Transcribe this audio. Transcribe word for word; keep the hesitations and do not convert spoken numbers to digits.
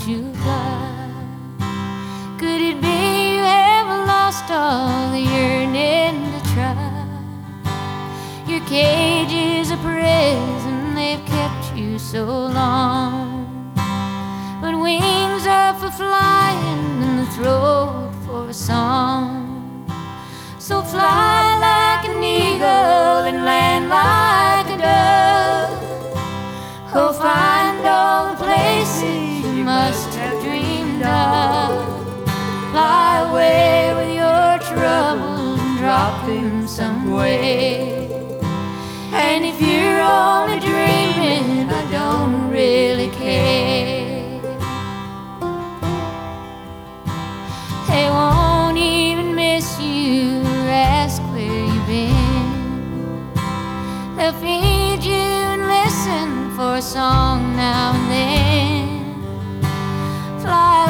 you fly? Could it be you have lost all the yearning to try? Your cage is a prison, they've kept you so long. But wings are for flying and the throat for a song. So fly like an eagle and land like a dove. Go find all the places you must have dreamed of. Fly away with your troubles and drop them somewhere. And if you're only dreaming, I don't really care. They won't even miss you or ask where you've been. They'll feed you and listen for a song now and then. Fly